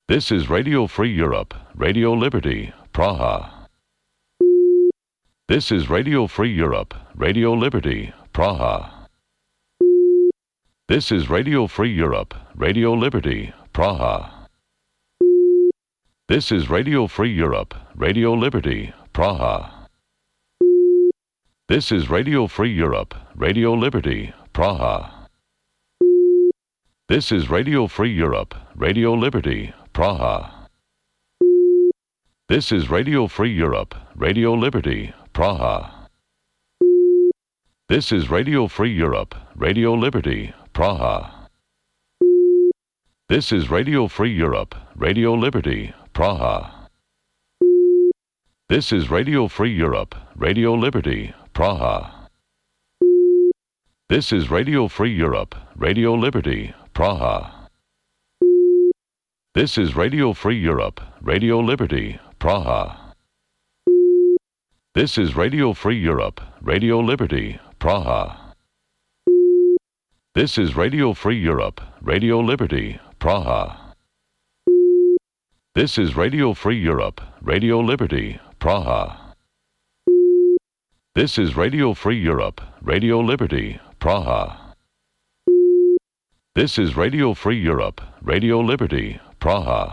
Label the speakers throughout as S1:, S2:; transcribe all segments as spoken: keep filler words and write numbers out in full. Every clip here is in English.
S1: This is Radio Free Europe, Radio Liberty, Praha. This is Radio Free Europe, Radio Liberty, Praha. This is Radio Free Europe, Radio Liberty, Praha. This is Radio Free Europe, Radio Liberty, Praha. This is Radio Free Europe, Radio Liberty, Praha. This is Radio Free Europe, Radio Liberty, Praha. This is Radio Free Europe, Radio Liberty, Praha. This is Radio Free Europe, Radio Liberty, Praha. This is Radio Free Europe, Radio Liberty, Praha. This is Radio Free Europe, Radio Liberty, Praha. This is Radio Free Europe, Radio Liberty, Praha. This is Radio Free Europe, Radio Liberty, Praha. This is Radio Free Europe, Radio Liberty, Praha. This is Radio Free Europe, Radio Liberty, Praha. This is Radio Free Europe, Radio Liberty, Praha. This is Radio Free Europe, Radio Liberty, Praha. This is Radio Free Europe, Radio Liberty, Praha.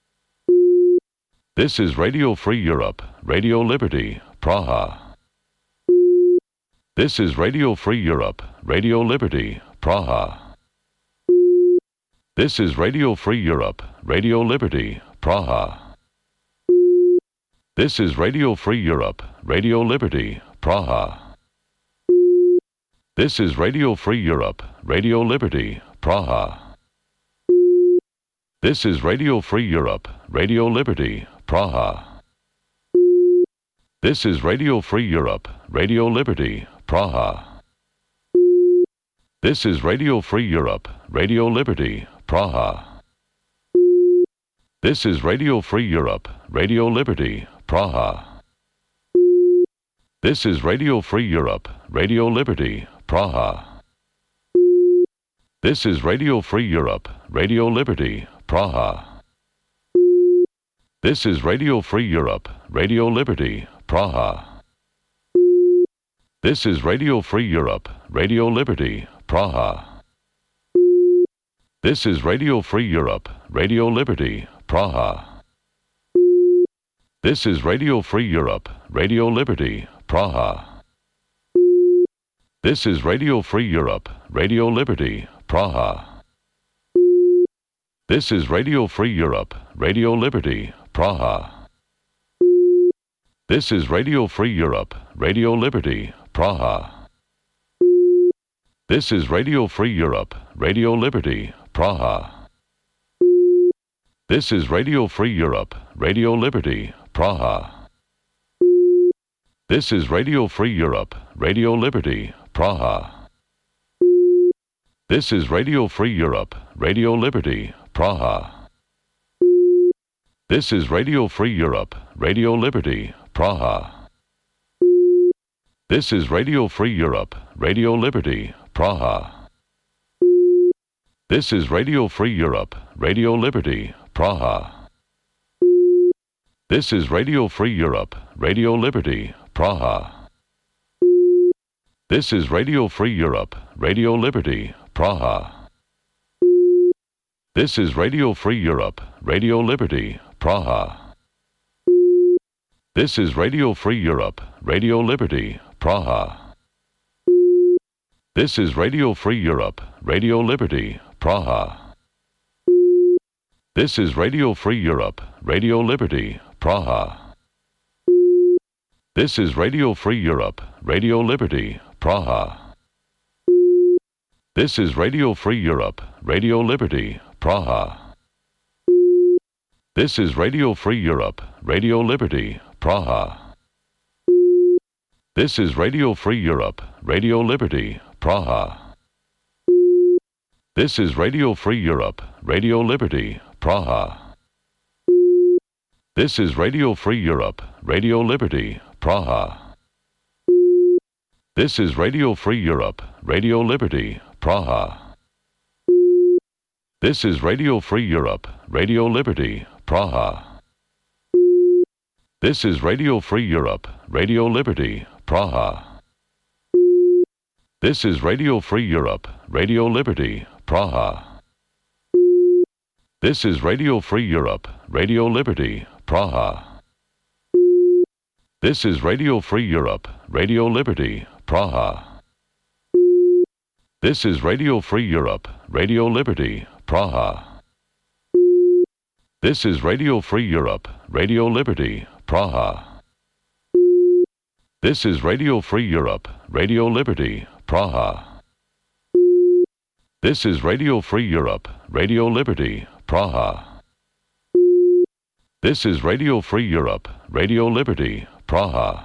S1: This is Radio Free Europe, Radio Liberty, Praha. This is Radio Free Europe, Radio Liberty, Praha. This is Radio Free Europe, Radio Liberty, Praha. This is Radio Free Europe, Radio Liberty, Praha. This is Radio Free Europe, Radio Liberty, Praha. This is Radio Free Europe, Radio Liberty, Praha. This is Radio Free Europe, Radio Liberty, Praha. This is Radio Free Europe, Radio Liberty, Praha. This is Radio Free Europe, Radio Liberty, Praha. This is Radio Free Europe, Radio Liberty, Praha. This is Radio Free Europe, Radio Liberty, Praha. This is Radio Free Europe, Radio Liberty, Praha. This is Radio Free Europe, Radio Liberty, Praha. This is Radio Free Europe, Radio Liberty, Praha. This is Radio Free Europe, Radio Liberty, Praha. This is Radio Free Europe, Radio Liberty, Praha. This is Radio Free Europe, Radio Liberty, Praha. This is Radio Free Europe, Radio Liberty, Praha. This is Radio Free Europe, Radio Liberty, Praha. This is Radio Free Europe, Radio Liberty, Praha. This is Radio Free Europe, Radio Liberty, Praha. This is Radio Free Europe, Radio Liberty, Praha. This is Radio Free Europe, Radio Liberty, Praha. This is Radio Free Europe, Radio Liberty, Praha. This is Radio Free Europe, Radio Liberty, Praha. This is Radio Free Europe, Radio Liberty, Praha. This is Radio Free Europe, Radio Liberty, Praha. This is Radio Free Europe, Radio Liberty, Praha. This is Radio Free Europe, Radio Liberty, Praha. This is Radio Free Europe, Radio Liberty, Praha. This is Radio Free Europe, Radio Liberty, Praha. This is Radio Free Europe, Radio Liberty, Praha. This is Radio Free Europe, Radio Liberty, Praha. This is Radio Free Europe, Radio Liberty, Praha. This is Radio Free Europe, Radio Liberty, Praha. This is Radio Free Europe, Radio Liberty, Praha. This is Radio Free Europe, Radio Liberty, Praha. This is Radio Free Europe, Radio Liberty, Praha. This is Radio Free Europe, Radio Liberty, Praha. This is Radio Free Europe, Radio Liberty, Praha. This is Radio Free Europe, Radio Liberty, Praha. This is Radio Free Europe, Radio Liberty, Praha. This is Radio Free Europe, Radio Liberty, Praha. This is Radio Free Europe, Radio Liberty, Praha. This is Radio Free Europe, Radio Liberty, Praha. This is Radio Free Europe, Radio Liberty, Praha. This is Radio Free Europe, Radio Liberty, Praha. This is Radio Free Europe, Radio Liberty, Praha.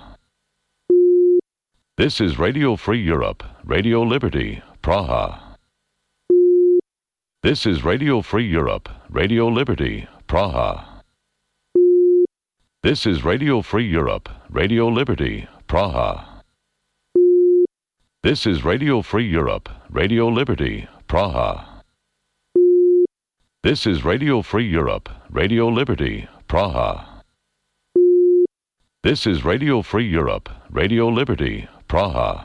S1: This is Radio Free Europe, Radio Liberty, Praha. This is Radio Free Europe, Radio Liberty, Praha. This is Radio Free Europe, Radio Liberty, Praha. This is Radio Free Europe, Radio Liberty, Praha. This is Radio Free Europe, Radio Liberty, Praha. This is Radio Free Europe, Radio Liberty, Praha.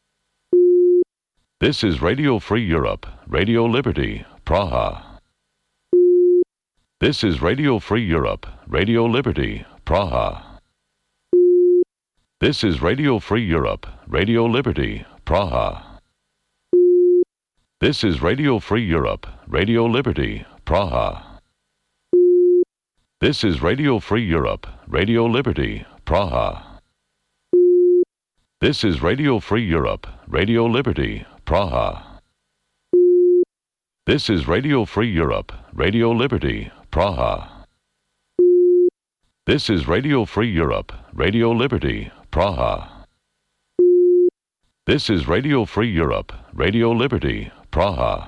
S1: This is Radio Free Europe, Radio Liberty, Praha. This is Radio Free Europe, Radio Liberty, Praha. This is Radio Free Europe, Radio Liberty, Praha. This is Radio Free Europe, Radio Liberty, Praha. This is Radio Free Europe, Radio Liberty, Praha. This is Radio Free Europe, Radio Liberty, Praha. This is Radio Free Europe, Radio Liberty, Praha. This is Radio Free Europe, Radio Liberty, Praha. This is Radio Free Europe, Radio Liberty, Praha.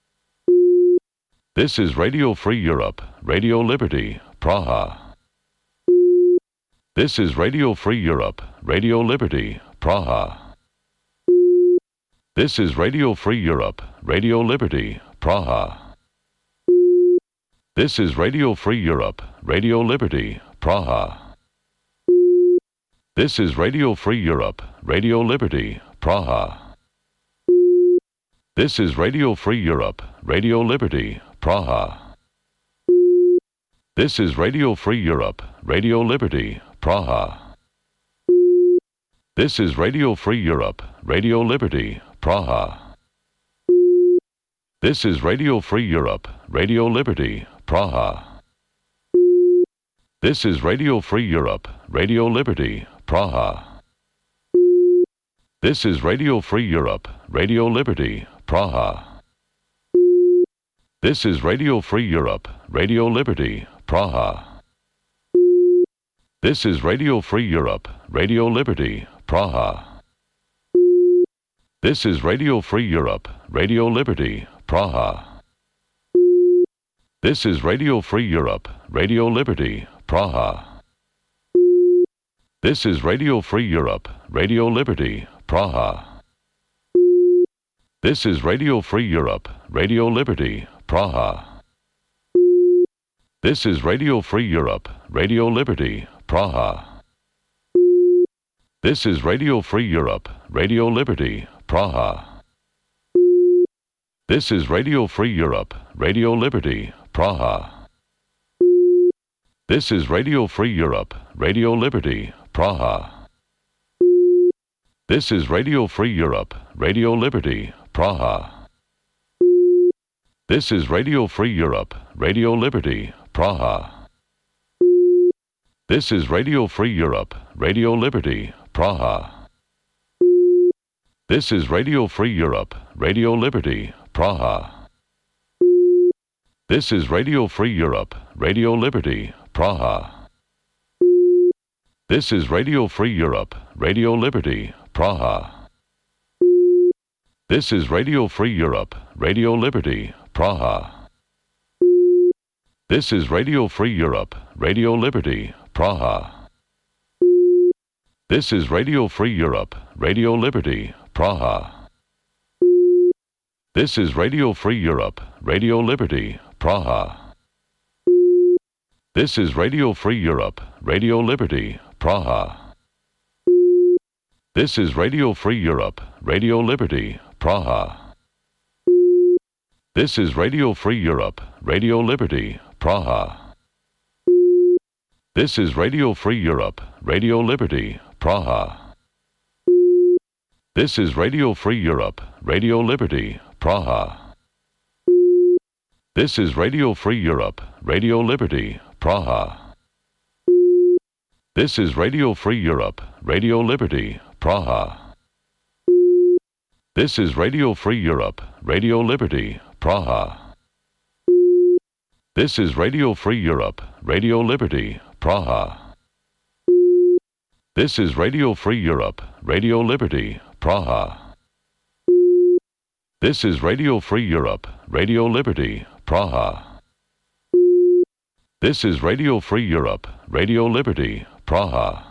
S1: This is Radio Free Europe, Radio Liberty, Praha. This is Radio Free Europe, Radio Liberty, Praha. This is Radio Free Europe, Radio Liberty, Praha. This is Radio Free Europe, Radio Liberty, Praha. This is Radio Free Europe, Radio Liberty, Praha. This is Radio Free Europe, Radio Liberty, Praha. This is Radio Free Europe, Radio Liberty, Praha. This is Radio Free Europe, Radio Liberty, Praha. This is Radio Free Europe, Radio Liberty, Praha. This is Radio Free Europe, Radio Liberty, Praha. This is Radio Free Europe, Radio Liberty, Praha. This is Radio Free Europe, Radio Liberty, Praha. This is Radio Free Europe, Radio Liberty, Praha. This is Radio Free Europe, Radio Liberty, Praha. This is Radio Free Europe, Radio Liberty, Praha. This is Radio Free Europe, Radio Liberty, Praha. This is Radio Free Europe, Radio Liberty, Praha. This is Radio Free Europe, Radio Liberty, Praha. This is Radio Free Europe, Radio Liberty, Praha. This is Radio Free Europe, Radio Liberty, Praha. This is Radio Free Europe, Radio Liberty, Praha. This is Radio Free Europe, Radio Liberty, Praha. This is Radio Free Europe, Radio Liberty, Praha. This is Radio Free Europe, Radio Liberty, Praha. This is Radio Free Europe, Radio Liberty, Praha. This is Radio Free Europe, Radio Liberty, Praha. This is Radio Free Europe, Radio Liberty, Praha. This is Radio Free Europe, Radio Liberty, Praha. This is Radio Free Europe, Radio Liberty, Praha. This is Radio Free Europe, Radio Liberty, Praha. This is Radio Free Europe, Radio Liberty, Praha. This is Radio Free Europe, Radio Liberty, Praha. This is Radio Free Europe, Radio Liberty, Praha. This is Radio Free Europe, Radio Liberty, Praha. This is Radio Free Europe, Radio Liberty, Praha. This is Radio Free Europe, Radio Liberty, Praha. This is Radio Free Europe, Radio Liberty, Praha. This is Radio Free Europe, Radio Liberty, Praha. This is Radio Free Europe, Radio Liberty, Praha. This is Radio Free Europe, Radio Liberty, Praha. This is Radio Free Europe, Radio Liberty, Praha. This is Radio Free Europe, Radio Liberty, Praha. This is Radio Free Europe, Radio Liberty, Praha.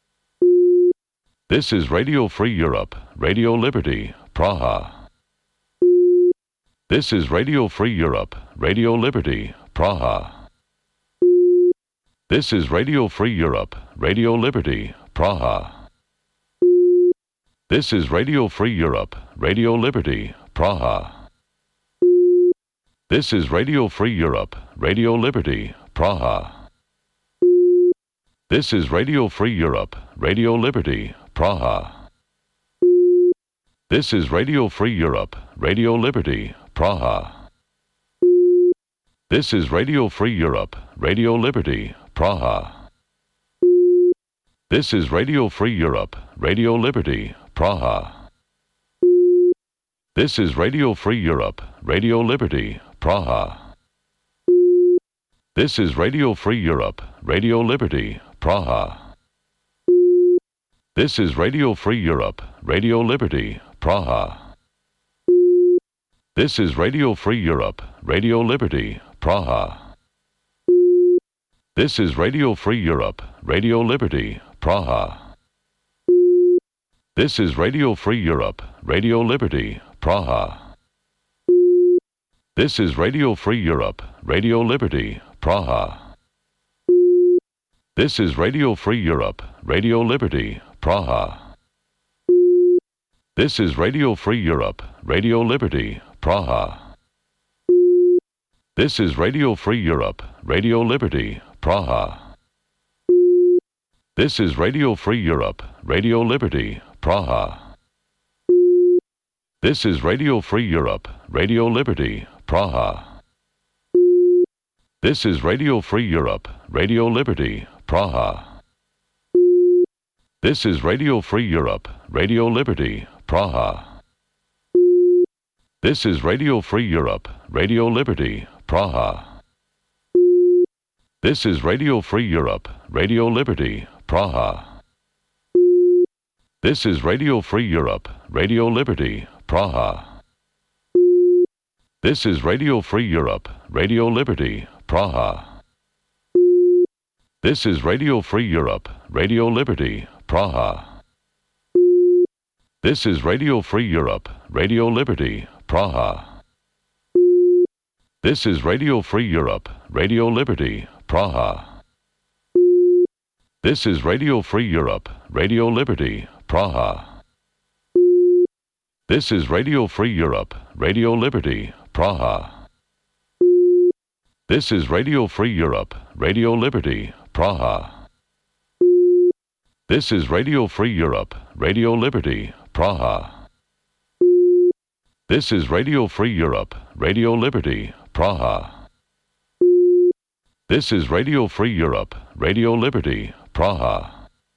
S1: This is Radio Free Europe, Radio Liberty, Praha. This is Radio Free Europe, Radio Liberty, Praha. This is Radio Free Europe, Radio Liberty, Praha. This is Radio Free Europe, Radio Liberty, Praha. This is Radio Free Europe, Radio Liberty, Praha. This is Radio Free Europe, Radio Liberty, Praha. This is Radio Free Europe, Radio Liberty, Praha. This is Radio Free Europe, Radio Liberty, Praha. This is Radio Free Europe, Radio Liberty, Praha. This is Radio Free Europe, Radio Liberty, Praha. This is Radio Free Europe, Radio Liberty, Praha. This is Radio Free Europe, Radio Liberty, Praha. This is Radio Free Europe, Radio Liberty, Praha. This is Radio Free Europe, Radio Liberty, Praha. This is Radio Free Europe, Radio Liberty, Praha. This is Radio Free Europe, Radio Liberty, Praha. This is Radio Free Europe, Radio Liberty, Praha. This is Radio Free Europe, Radio Liberty, Praha. This is Radio Free Europe, Radio Liberty, Praha. This is Radio Free Europe, Radio Liberty, Praha. This is Radio Free Europe, Radio Liberty, Praha. This is Radio Free Europe, Radio Liberty, Praha. This is Radio Free Europe, Radio Liberty, Praha. This is Radio Free Europe, Radio Liberty, Praha. This is Radio Free Europe, Radio Liberty, Praha. This is Radio Free Europe, Radio Liberty, Praha. This is Radio Free Europe, Radio Liberty, Praha. This is Radio Free Europe, Radio Liberty, Praha. This is Radio Free Europe, Radio Liberty, Praha. This is Radio Free Europe, Radio Liberty, Praha. This is Radio Free Europe, Radio Liberty, Praha. This is Radio Free Europe, Radio Liberty, Praha. This is Radio Free Europe, Radio Liberty, Praha. This is Radio Free Europe, Radio Liberty, Praha. This is Radio Free Europe, Radio Liberty, Praha. This is Radio Free Europe, Radio Liberty, Praha.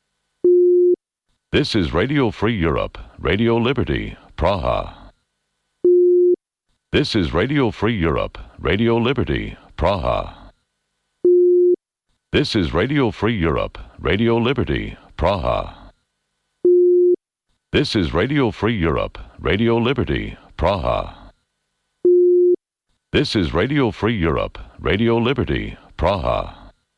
S1: This is Radio Free Europe, Radio Liberty, Praha. This is Radio Free Europe, Radio Liberty, Praha. This is Radio Free Europe, Radio Liberty, Praha. This is Radio Free Europe, Radio Liberty, Praha. This is Radio Free Europe, Radio Liberty, Praha.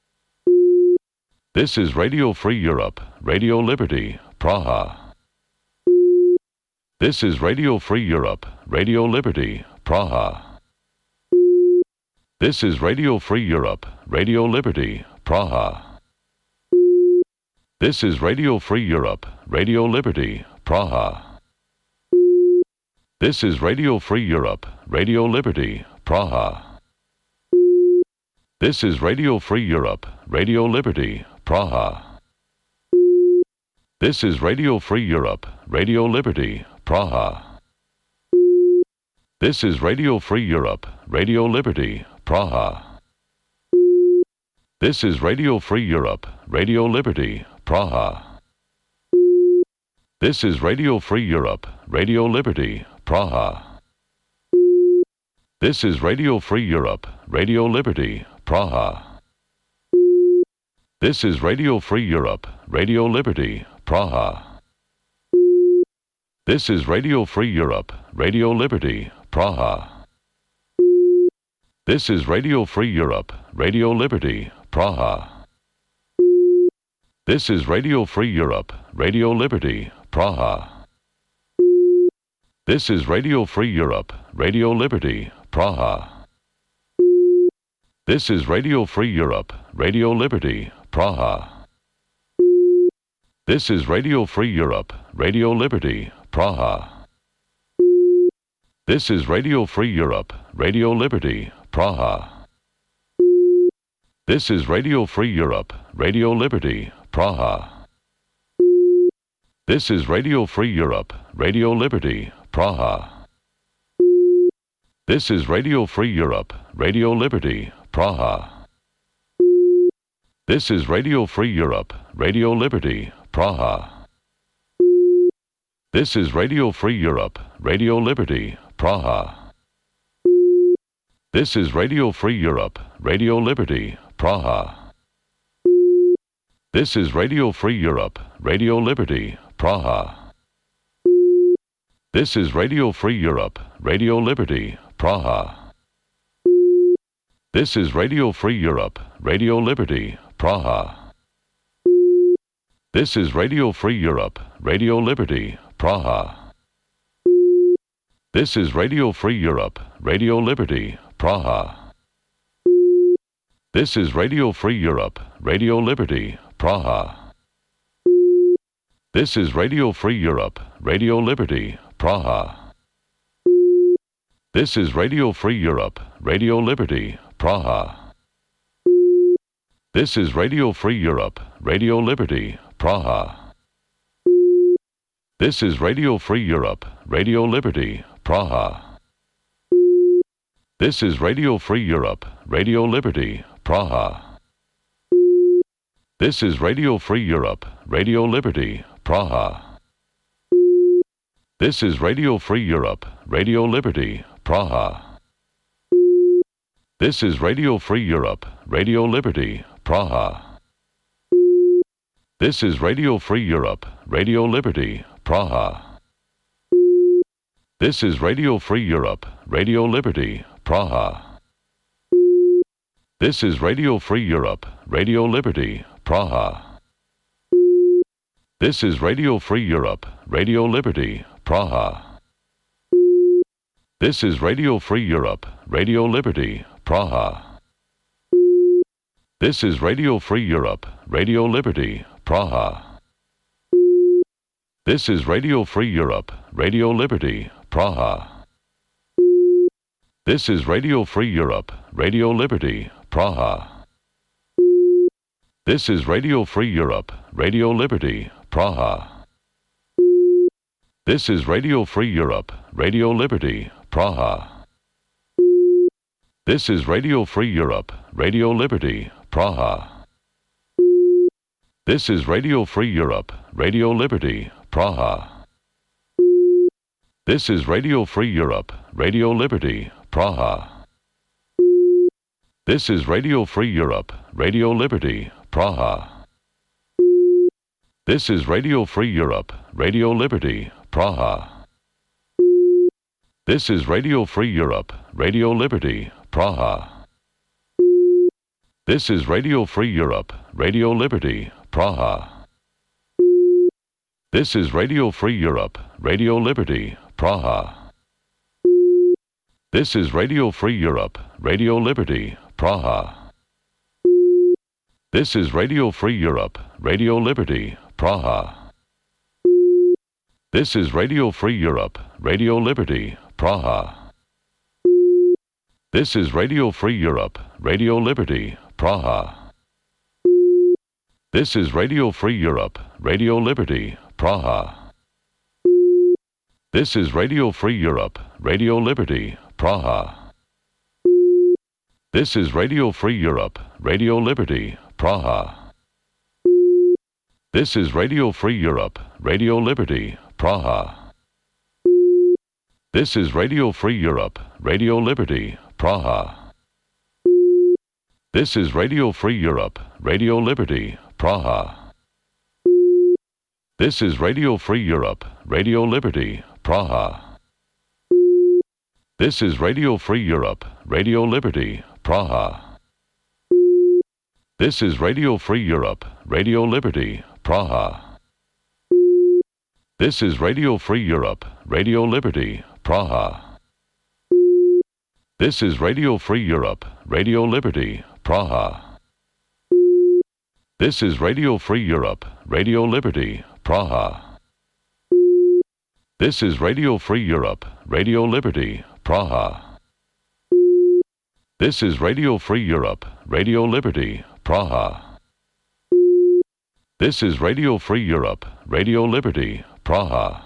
S1: This is Radio Free Europe, Radio Liberty, Praha. This is Radio Free Europe, Radio Liberty, Praha. This is Radio Free Europe, Radio Liberty, Praha. This is Radio Free Europe, Radio Liberty, Praha. This is Radio Free Europe, Radio Liberty, Praha. This is Radio Free Europe, Radio Liberty, Praha. This is Radio Free Europe, Radio Liberty, Praha. This is Radio Free Europe, Radio Liberty, Praha. This is Radio Free Europe, Radio Liberty, Praha. This is Radio Free Europe, Radio Liberty, Praha. This is Radio Free Europe, Radio Liberty, Praha. This is Radio Free Europe, Radio Liberty, Praha. This is Radio Free Europe, Radio Liberty, Praha. This is Radio Free Europe, Radio Liberty, Praha. This is Radio Free Europe, Radio Liberty, Praha. This is Radio Free Europe, Radio Liberty, Praha. This is Radio Free Europe, Radio Liberty, Praha. This is Radio Free Europe, Radio Liberty, Praha. This is Radio Free Europe, Radio Liberty, Praha. This is Radio Free Europe, Radio Liberty, Praha. This is Radio Free Europe, Radio Liberty, Praha. This is Radio Free Europe, Radio Liberty, Praha. This is Radio Free Europe, Radio Liberty, Praha. This is Radio Free Europe, Radio Liberty, Praha. This is Radio Free Europe, Radio Liberty, Praha. This is Radio Free Europe, Radio Liberty, Praha. This is Radio Free Europe, Radio Liberty, Praha. This is Radio Free Europe, Radio Liberty, Praha. This is Radio Free Europe, Radio Liberty, Praha. This is Radio Free Europe, Radio Liberty, Praha. This is Radio Free Europe, Radio Liberty, Praha. This is Radio Free Europe, Radio Liberty, Praha. This is Radio Free Europe, Radio Liberty, Praha. This is Radio Free Europe, Radio Liberty, Praha. This is Radio Free Europe, Radio Liberty, Praha. This is Radio Free Europe, Radio Liberty, Praha. This is Radio Free Europe, Radio Liberty, Praha. This is Radio Free Europe, Radio Liberty, Praha. This is Radio Free Europe, Radio Liberty, Praha. This is Radio Free Europe, Radio Liberty, Praha. This is Radio Free Europe, Radio Liberty, Praha. This is Radio Free Europe, Radio Liberty, Praha. This is Radio Free Europe, Radio Liberty, Praha. This is Radio Free Europe, Radio Liberty, Praha. This is Radio Free Europe, Radio Liberty, Praha. This is Radio Free Europe, Radio Liberty, Praha. This is Radio Free Europe, Radio Liberty, Praha. This is Radio Free Europe, Radio Liberty, Praha. This is Radio Free Europe, Radio Liberty, Praha. This is Radio Free Europe, Radio Liberty, Praha. This is Radio Free Europe, Radio Liberty, Praha. This is Radio Free Europe, Radio Liberty, Praha. This is Radio Free Europe, Radio Liberty, Praha. This is Radio Free Europe, Radio Liberty, Praha. This is Radio Free Europe, Radio Liberty, Praha. This is Radio Free Europe, Radio Liberty, Praha. This is Radio Free Europe, Radio Liberty, Praha. This is Radio Free Europe, Radio Liberty, Praha. This is Radio Free Europe, Radio Liberty, Praha. This is Radio Free Europe, Radio Liberty, Praha. This is Radio Free Europe, Radio Liberty, Praha. This is Radio Free Europe, Radio Liberty, Praha. This is Radio Free Europe, Radio Liberty, Praha. This is Radio Free Europe, Radio Liberty, Praha. This is Radio Free Europe, Radio Liberty, Praha. This is Radio Free Europe, Radio Liberty, Praha. This is Radio Free Europe, Radio Liberty, Praha. This is Radio Free Europe, Radio Liberty, Praha. This is Radio Free Europe, Radio Liberty, Praha. This is Radio Free Europe, Radio Liberty, Praha. This is Radio Free Europe, Radio Liberty, Praha. This is Radio Free Europe, Radio Liberty, Praha. This is Radio Free Europe, Radio Liberty, Praha. This is Radio Free Europe, Radio Liberty, Praha. This is Radio Free Europe, Radio Liberty, Praha. This is Radio Free Europe, Radio Liberty, Praha.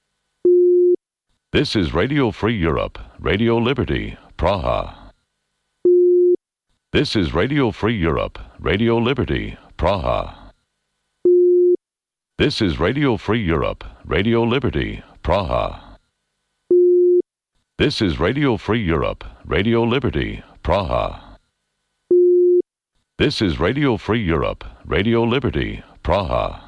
S1: This is Radio Free Europe, Radio Liberty, Praha. This is Radio Free Europe, Radio Liberty, Praha. This is Radio Free Europe, Radio Liberty, Praha. This is Radio Free Europe, Radio Liberty, Praha. This is Radio Free Europe, Radio Liberty, Praha.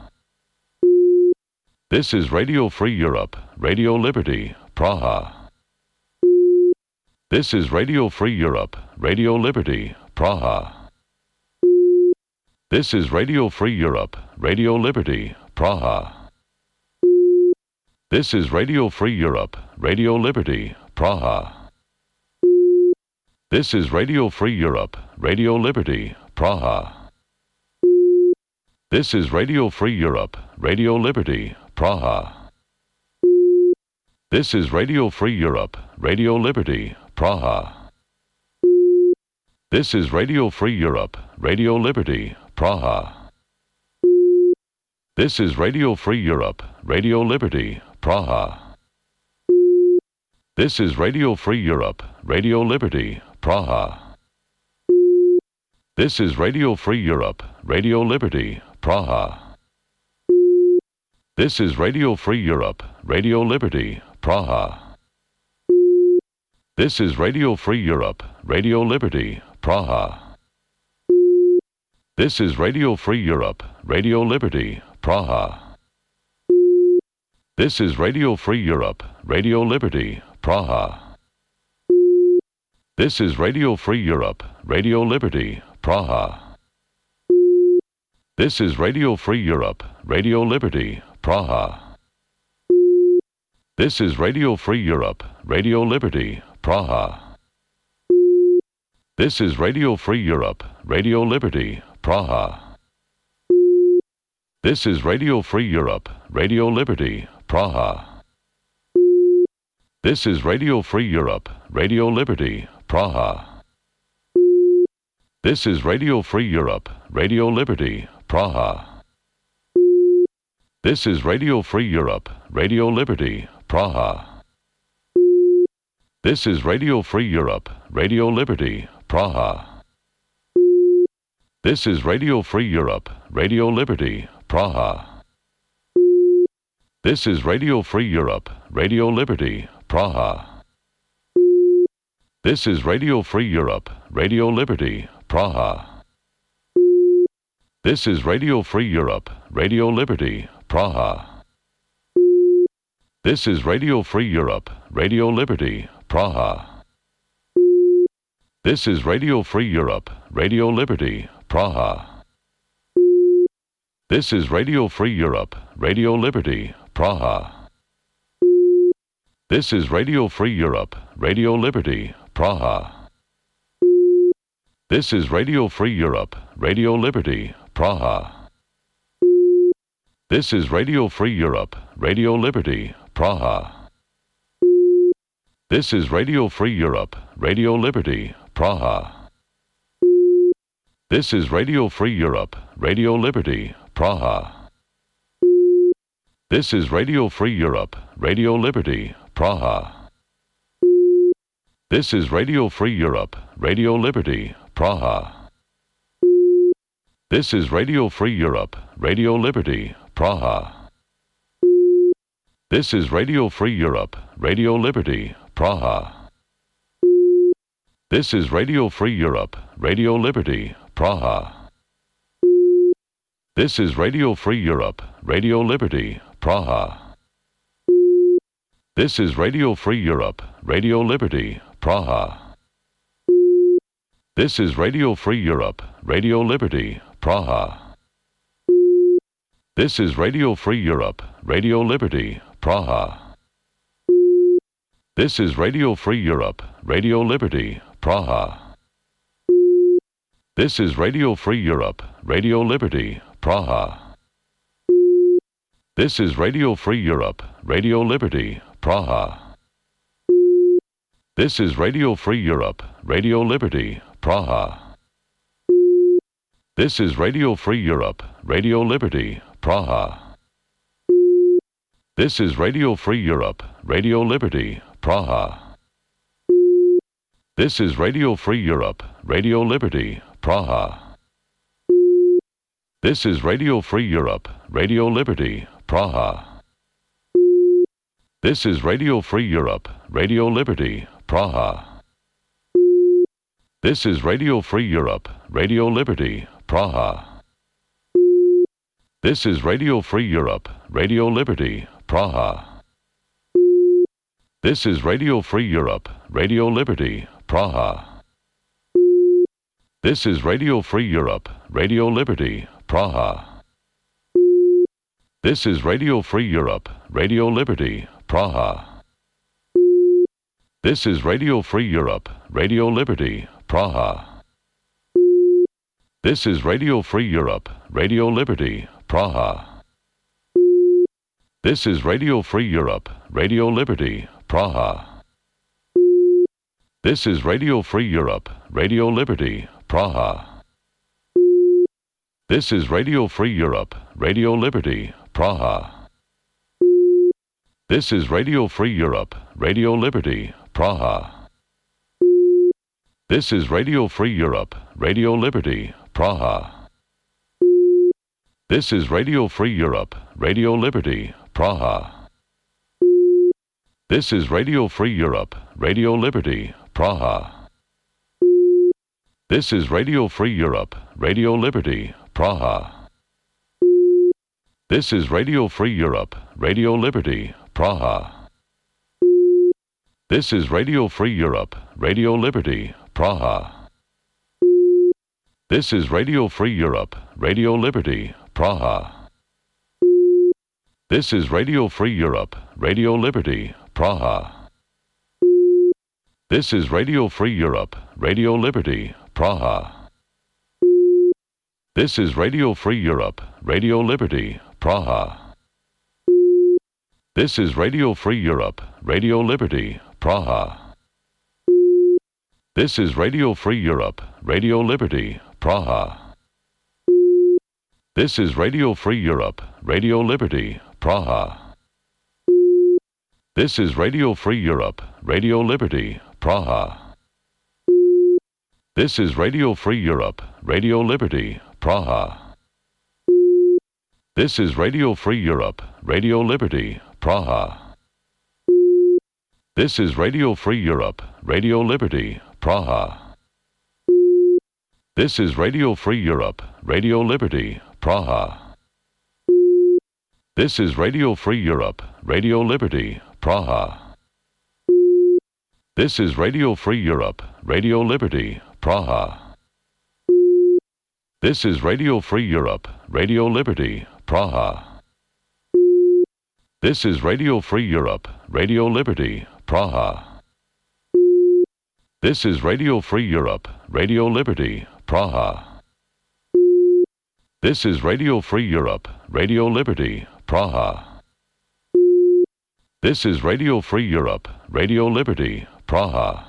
S1: This is Radio Free Europe, Radio Liberty, Praha. This is Radio Free Europe, Radio Liberty, Praha. This is Radio Free Europe, Radio Liberty, Praha. This is Radio Free Europe, Radio Liberty, Praha. This is Radio Free Europe, Radio Liberty, Praha. This is Radio Free Europe, Radio Liberty, Praha. This is Radio Free Europe, Radio Liberty, Praha. This is Radio Free Europe, Radio Liberty, Praha. This is Radio Free Europe, Radio Liberty, Praha. This is Radio Free Europe, Radio Liberty, Praha. This is Radio Free Europe, Radio Liberty, Praha. This is Radio Free Europe, Radio Liberty, Praha. This is Radio Free Europe, Radio Liberty, Praha. This is Radio Free Europe, Radio Liberty, Praha. This is Radio Free Europe, Radio Liberty, Praha. This is Radio Free Europe, Radio Liberty, Praha. This is Radio Free Europe, Radio Liberty, Praha. This is Radio Free Europe, Radio Liberty, Praha. This is Radio Free Europe, Radio Liberty, Praha. This is Radio Free Europe, Radio Liberty, Praha. This is Radio Free Europe, Radio Liberty, Praha. This is Radio Free Europe, Radio Liberty, Praha. This is Radio Free Europe, Radio Liberty, Praha. This is Radio Free Europe, Radio Liberty, Praha. This is Radio Free Europe, Radio Liberty, Praha. This is Radio Free Europe, Radio Liberty, Praha. This is Radio Free Europe, Radio Liberty, Praha. This is Radio Free Europe, Radio Liberty, Praha. This is Radio Free Europe, Radio Liberty, Praha. This is Radio Free Europe, Radio Liberty, Praha. This is Radio Free Europe, Radio Liberty, Praha. This is Radio Free Europe, Radio Liberty, Praha. This is Radio Free Europe, Radio Liberty, Praha. This is Radio Free Europe, Radio Liberty, Praha. This is Radio Free Europe, Radio Liberty, Praha. This is Radio Free Europe, Radio Liberty, Praha. This is Radio Free Europe, Radio Liberty, Praha. This is Radio Free Europe, Radio Liberty, Praha. This is Radio Free Europe, Radio Liberty, Praha. This is Radio Free Europe, Radio Liberty, Praha. This is Radio Free Europe, Radio Liberty, Praha. This is Radio Free Europe, Radio Liberty, Praha. This is Radio Free Europe, Radio Liberty, Praha. This is Radio Free Europe, Radio Liberty, Praha. This is Radio Free Europe, Radio Liberty, Praha. This is Radio Free Europe, Radio Liberty, Praha. This is Radio Free Europe, Radio Liberty, Praha. This is Radio Free Europe, Radio Liberty, Praha. This is Radio Free Europe, Radio Liberty, Praha. This is Radio Free Europe, Radio Liberty, Praha. This is Radio Free Europe, Radio Liberty, Praha. This is Radio Free Europe, Radio Liberty, Praha. This is Radio Free Europe, Radio Liberty, Praha. This is Radio Free Europe, Radio Liberty, Praha. This is Radio Free Europe, Radio Liberty, Praha. This is Radio Free Europe, Radio Liberty, Praha. This is Radio Free Europe, Radio Liberty, Praha. This is Radio Free Europe, Radio Liberty, Praha. This is Radio Free Europe, Radio Liberty, Praha. This is Radio Free Europe, Radio Liberty, Praha. This is Radio Free Europe, Radio Liberty, Praha. This is Radio Free Europe, Radio Liberty, Praha. This is Radio Free Europe, Radio Liberty, Praha. This is Radio Free Europe, Radio Liberty, Praha. This is Radio Free Europe, Radio Liberty, Praha. This is Radio Free Europe, Radio Liberty, Praha. This is Radio Free Europe, Radio Liberty, Praha. This is Radio Free Europe, Radio Liberty, Praha. This is Radio Free Europe, Radio Liberty, Praha. This is Radio Free Europe, Radio Liberty, Praha. This is Radio Free Europe, Radio Liberty, Praha. This is Radio Free Europe, Radio Liberty, Praha. This is Radio Free Europe, Radio Liberty, Praha. This is Radio Free Europe, Radio Liberty, Praha. This is Radio Free Europe, Radio Liberty, Praha. This is Radio Free Europe, Radio Liberty, Praha. This is Radio Free Europe, Radio Liberty, Praha. This is Radio Free Europe, Radio Liberty, Praha. This is Radio Free Europe, Radio Liberty, Praha. This is Radio Free Europe, Radio Liberty, Praha. This is Radio Free Europe, Radio Liberty, Praha. This is Radio Free Europe, Radio Liberty, Praha. This is Radio Free Europe, Radio Liberty, Praha. This is Radio Free Europe, Radio Liberty, Praha. This is Radio Free Europe, Radio Liberty, Praha. This is Radio Free Europe, Radio Liberty, Praha. This is Radio Free Europe, Radio Liberty, Praha. This is Radio Free Europe, Radio Liberty, Praha. This is Radio Free Europe, Radio Liberty, Praha. This is Radio Free Europe, Radio Liberty, Praha.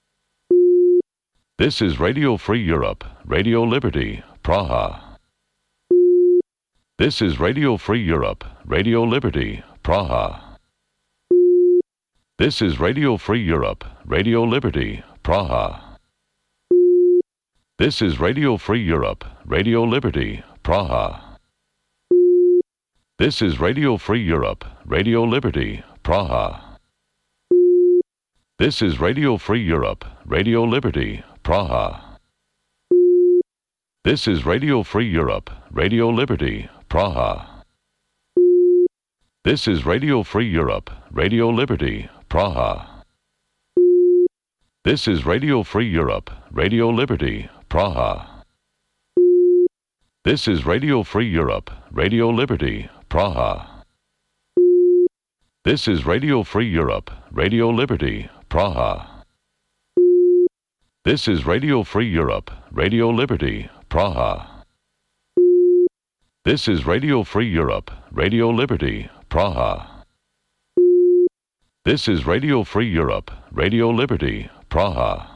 S1: This is Radio Free Europe, Radio Liberty, Praha. This is Radio Free Europe, Radio Liberty, Praha. This is Radio Free Europe, Radio Liberty, Praha. This is Radio Free Europe, Radio Liberty, Praha. This is Radio Free Europe, Radio Liberty, Praha. This is Radio Free Europe, Radio Liberty, Praha. This is Radio Free Europe, Radio Liberty, Praha. This is Radio Free Europe, Radio Liberty, Praha. This is Radio Free Europe, Radio Liberty, Praha. This is Radio Free Europe, Radio Liberty, Praha. This is Radio Free Europe, Radio Liberty, Praha. This is Radio Free Europe, Radio Liberty, Praha. This is Radio Free Europe, Radio Liberty, Praha. This is Radio Free Europe, Radio Liberty, Praha.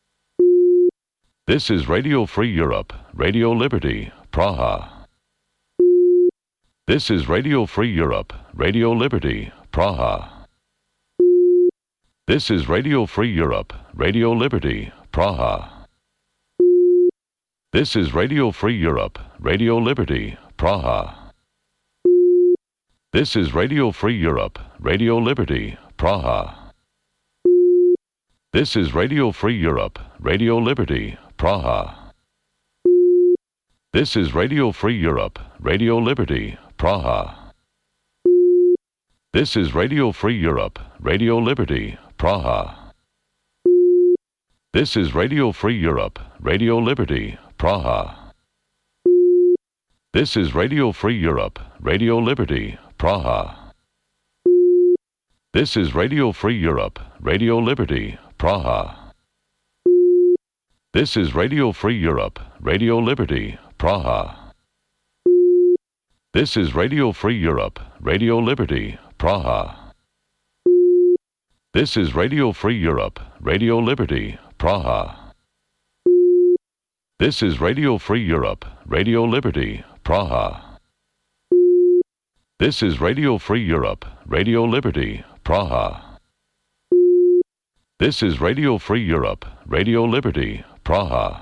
S1: This is Radio Free Europe, Radio Liberty, Praha. This is Radio Free Europe, Radio Liberty, Praha. This is Radio Free Europe, Radio Liberty, Praha. This is Radio Free Europe, Radio Liberty, Praha. This is Radio Free Europe, Radio Liberty, Praha. This is Radio Free Europe, Radio Liberty, Praha. This is Radio Free Europe, Radio Liberty, Praha. This is Radio Free Europe, Radio Liberty, Praha. This is Radio Free Europe, Radio Liberty, Praha. This is Radio Free Europe, Radio Liberty, Praha. This is Radio Free Europe, Radio Liberty, Praha. This is Radio Free Europe, Radio Liberty, Praha. This is Radio Free Europe, Radio Liberty, Praha. This is Radio Free Europe, Radio Liberty, Praha. This is Radio Free Europe, Radio Liberty, Praha. This is Radio Free Europe, Radio Liberty, Praha. This is Radio Free Europe, Radio Liberty, Praha.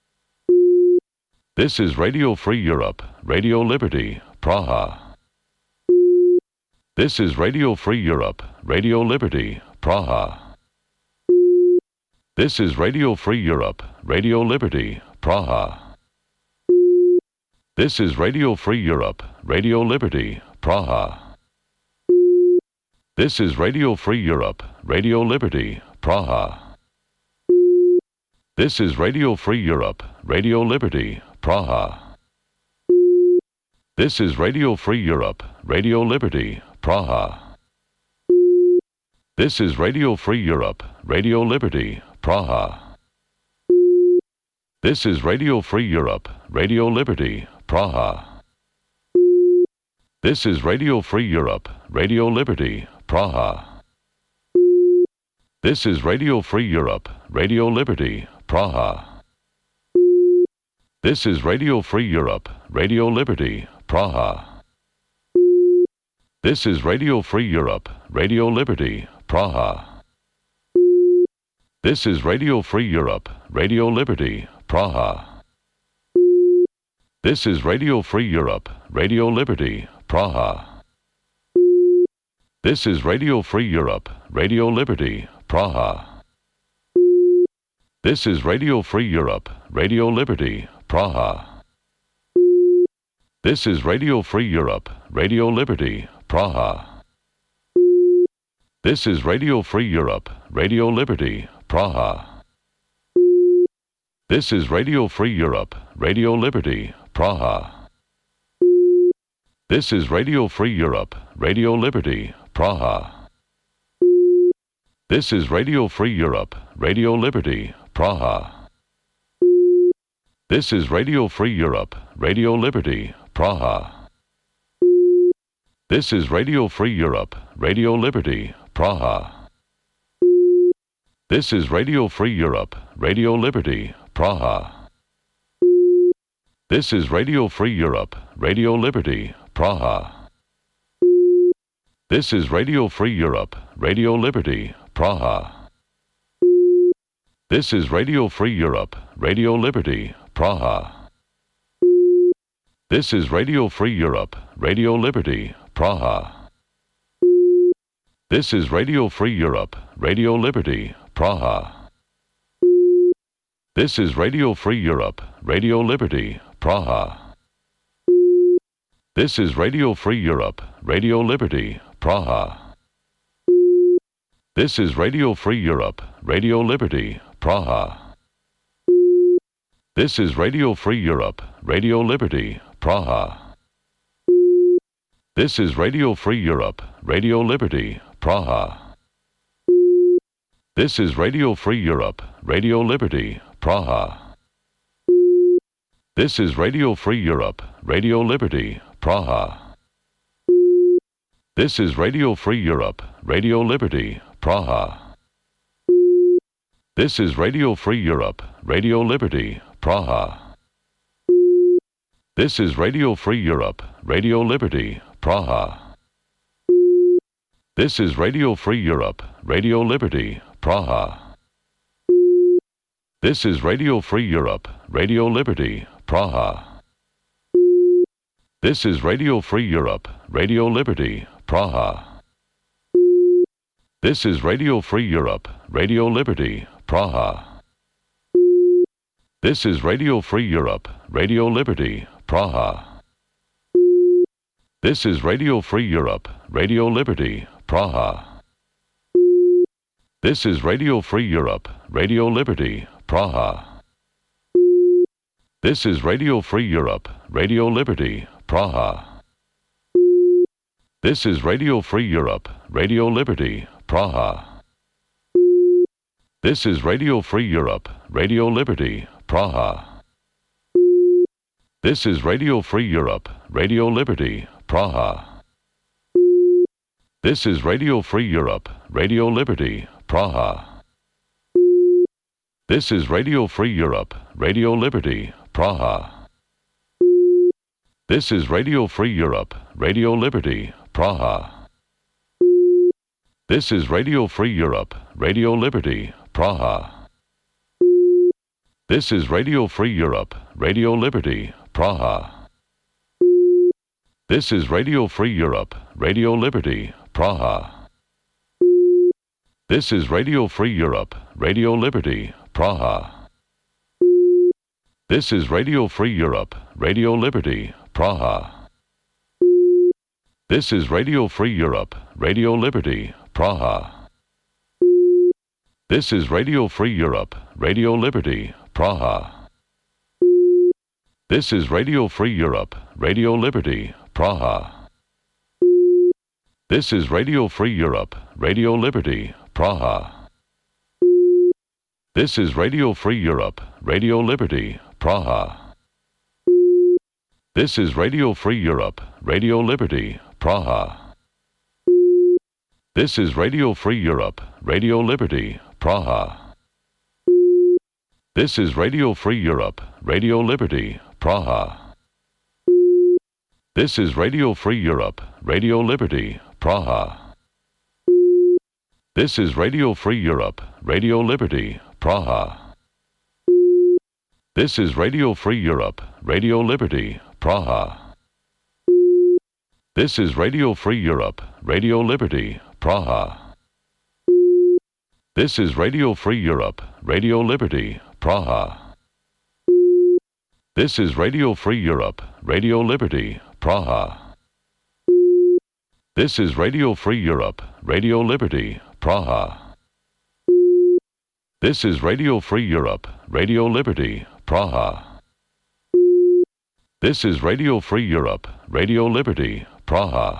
S1: This is Radio Free Europe, Radio Liberty, Praha. This is Radio Free Europe, Radio Liberty, Praha. This is Radio Free Europe, Radio Liberty, Praha. This is Radio Free Europe, Radio Liberty, Praha. This is Radio Free Europe, Radio Liberty, Praha. This is Radio Free Europe, Radio Liberty, Praha. This is Radio Free Europe, Radio Liberty, Praha. This is Radio Free Europe, Radio Liberty, Praha. This is Radio Free Europe, Radio Liberty, Praha. This is Radio Free Europe, Radio Liberty, Praha. This is Radio Free Europe, Radio Liberty, Praha. This is Radio Free Europe, Radio Liberty, Praha. This is Radio Free Europe, Radio Liberty, Praha. This is Radio Free Europe, Radio Liberty, Praha. This is Radio Free Europe, Radio Liberty, Praha. This is Radio Free Europe, Radio Liberty, Praha. This is Radio Free Europe, Radio Liberty, Praha. This is Radio Free Europe, Radio Liberty, Praha. This is Radio Free Europe, Radio Liberty, Praha. This is Radio Free Europe, Radio Liberty, Praha. This is Radio Free Europe, Radio Liberty, Praha. This is Radio Free Europe, Radio Liberty, Praha. This is Radio Free Europe, Radio Liberty, Praha. This is Radio Free Europe, Radio Liberty, Praha. This is Radio Free Europe, Radio Liberty, Praha. This is Radio Free Europe, Radio Liberty, Praha. This is Radio Free Europe, Radio Liberty, Praha. This is Radio Free Europe, Radio Liberty, Praha. This is Radio Free Europe, Radio Liberty, Praha. This is Radio Free Europe, Radio Liberty, Praha. This is Radio Free Europe, Radio Liberty, Praha. This is Radio Free Europe, Radio Liberty, Praha. This is Radio Free Europe, Radio Liberty, Praha. This is Radio Free Europe, Radio Liberty, Praha. This is Radio Free Europe, Radio Liberty, Praha. This is Radio Free Europe, Radio Liberty, Praha. This is Radio Free Europe, Radio Liberty, Praha. This is Radio Free Europe, Radio Liberty, Praha. This is Radio Free Europe, Radio Liberty, Praha. This is Radio Free Europe, Radio Liberty, Praha. This is Radio Free Europe, Radio Liberty, Praha. This is Radio Free Europe, Radio Liberty, Praha. This is Radio Free Europe, Radio Liberty, Praha. This is Radio Free Europe, Radio Liberty, Praha. This is Radio Free Europe, Radio Liberty, Praha. This is Radio Free Europe, Radio Liberty, Praha. This is Radio Free Europe, Radio Liberty, Praha. This is Radio Free Europe, Radio Liberty, Praha. This is Radio Free Europe, Radio Liberty, Praha. This is Radio Free Europe, Radio Liberty, Praha. This is Radio Free Europe, Radio Liberty, Praha. This is Radio Free Europe, Radio Liberty, Praha. This is Radio Free Europe, Radio Liberty, Praha. This is Radio Free Europe, Radio Liberty, Praha. This is Radio Free Europe, Radio Liberty, Praha. This is Radio Free Europe, Radio Liberty, Praha. This is Radio Free Europe, Radio Liberty, Praha. This is Radio Free Europe, Radio Liberty, Praha. This is Radio Free Europe, Radio Liberty, Praha. This is Radio Free Europe, Radio Liberty, Praha. This is Radio Free Europe, Radio Liberty, Praha. This is Radio Free Europe, Radio Liberty, Praha. This is Radio Free Europe, Radio Liberty, Praha. This is Radio Free Europe, Radio Liberty, Praha. This is Radio Free Europe, Radio Liberty, Praha. This is Radio Free Europe, Radio Liberty, Praha. This is Radio Free Europe, Radio Liberty, Praha. This is Radio Free Europe, Radio Liberty, Praha. This is Radio Free Europe, Radio Liberty, Praha. This is Radio Free Europe, Radio Liberty, Praha. This is Radio Free Europe, Radio Liberty, Praha. This is Radio Free Europe, Radio Liberty, Praha. This is Radio Free Europe, Radio Liberty, Praha. This is Radio Free Europe, Radio Liberty, Praha. This is Radio Free Europe, Radio Liberty, Praha. This is Radio Free Europe, Radio Liberty, Praha.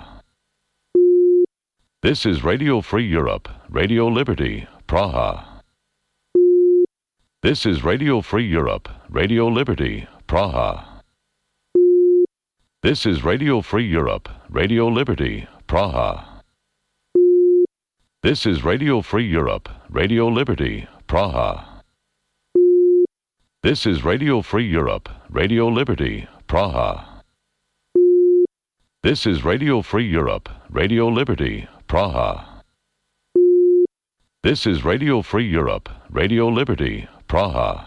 S1: This is Radio Free Europe, Radio Liberty, Praha. This is Radio Free Europe, Radio Liberty, Praha. This is Radio Free Europe, Radio Liberty, Praha. This is Radio Free Europe, Radio Liberty, Praha. This is Radio Free Europe, Radio Liberty, Praha. This is Radio Free Europe, Radio Liberty, Praha. This is Radio Free Europe, Radio Liberty, Praha.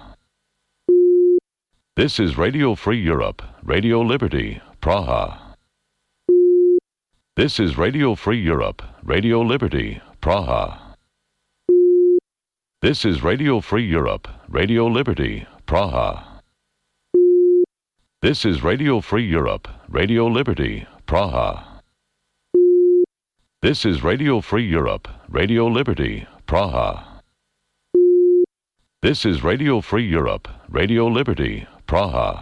S1: This is Radio Free Europe, Radio Liberty, Praha. This is Radio Free Europe, Radio Liberty, Praha. This is Radio Free Europe, Radio Liberty, Praha. This is Radio Free Europe, Radio Liberty, Praha. This is Radio Free Europe, Radio Liberty, Praha. This is Radio Free Europe, Radio Liberty, Praha.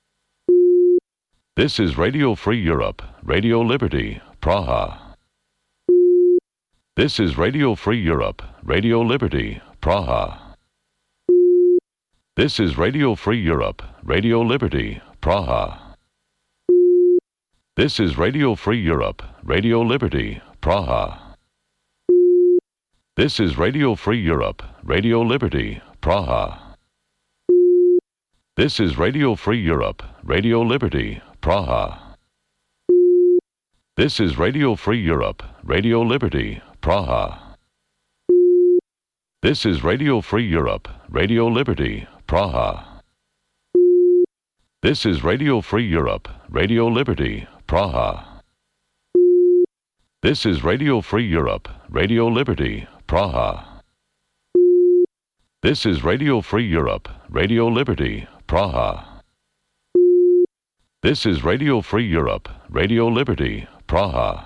S1: This is Radio Free Europe, Radio Liberty, Praha. This is Radio Free Europe, Radio Liberty, Praha. This is Radio Free Europe, Radio Liberty, Praha. This is Radio Free Europe, Radio Liberty, Praha. This is Radio Free Europe, Radio Liberty, Praha. This is Radio Free Europe, Radio Liberty, Praha. This is Radio Free Europe, Radio Liberty, Praha. This is Radio Free Europe, Radio Liberty, Praha. This is Radio Free Europe, Radio Liberty, Praha. This is Radio Free Europe, Radio Liberty, Praha. This is Radio Free Europe, Radio Liberty, Praha. This is Radio Free Europe, Radio Liberty, Praha.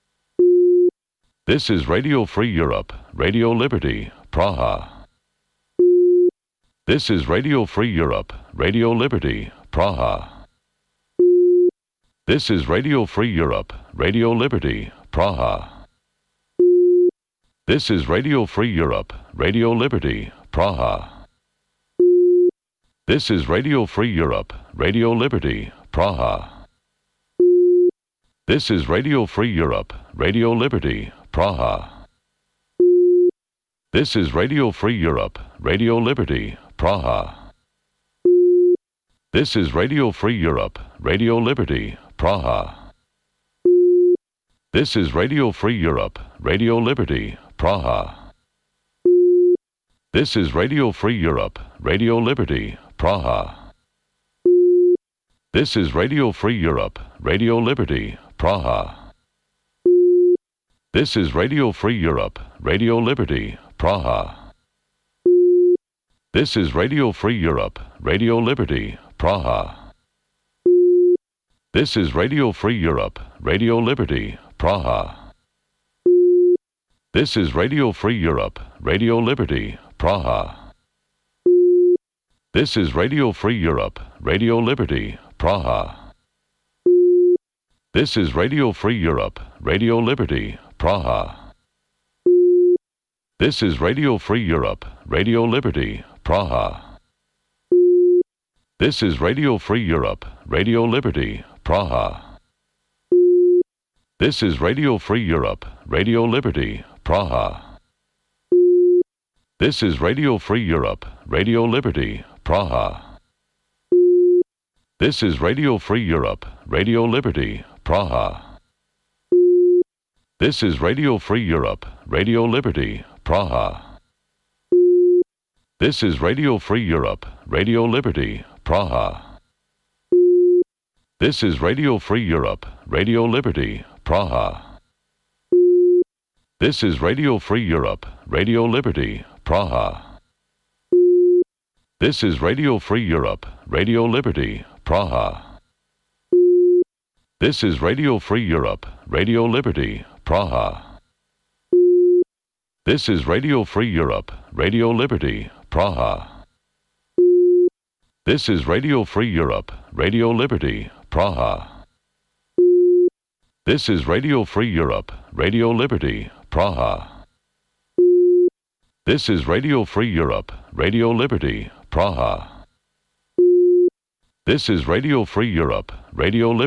S1: This is Radio Free Europe, Radio Liberty, Praha. This is Radio Free Europe, Radio Liberty, Praha. This is Radio Free Europe, Radio Liberty, Praha. This is Radio Free Europe, Radio Liberty, Praha. This is Radio Free Europe, Radio Liberty, Praha. This is Radio Free Europe, Radio Liberty, Praha. This is Radio Free Europe, Radio Liberty, Praha. This is Radio Free Europe, Radio Liberty, Praha. This is Radio Free Europe, Radio Liberty, Praha. This is Radio Free Europe, Radio Liberty, Praha. This is Radio Free Europe, Radio Liberty, Praha. This is Radio Free Europe, Radio Liberty, Praha. This is Radio Free Europe, Radio Liberty, Praha. This is Radio Free Europe, Radio Liberty, Praha. This is Radio Free Europe, Radio Liberty, Praha. This is Radio Free Europe, Radio Liberty, Praha. This is Radio Free Europe, Radio Liberty, Praha. This is Radio Free Europe, Radio Liberty, Praha. This is Radio Free Europe, Radio Liberty, Praha. This is Radio Free Europe, Radio Liberty, Praha. This is Radio Free Europe, Radio Liberty, Praha. This is Radio Free Europe, Radio Liberty, Praha. This is Radio Free Europe, Radio Liberty, Praha. This is Radio Free Europe, Radio Liberty, Praha. This is Radio Free Europe, Radio Liberty, Praha. This is Radio Free Europe, Radio Liberty, Praha. This is Radio Free Europe, Radio Liberty, Praha. This is Radio Free Europe, Radio Liberty, Praha. This is Radio Free Europe, Radio Liberty, Praha. This is Radio Free Europe, Radio Liberty, Praha. This is Radio Free Europe, Radio Liberty, Praha. This is Radio Free Europe, Radio Liberty, Praha. This is Radio Free Europe, Radio Liberty.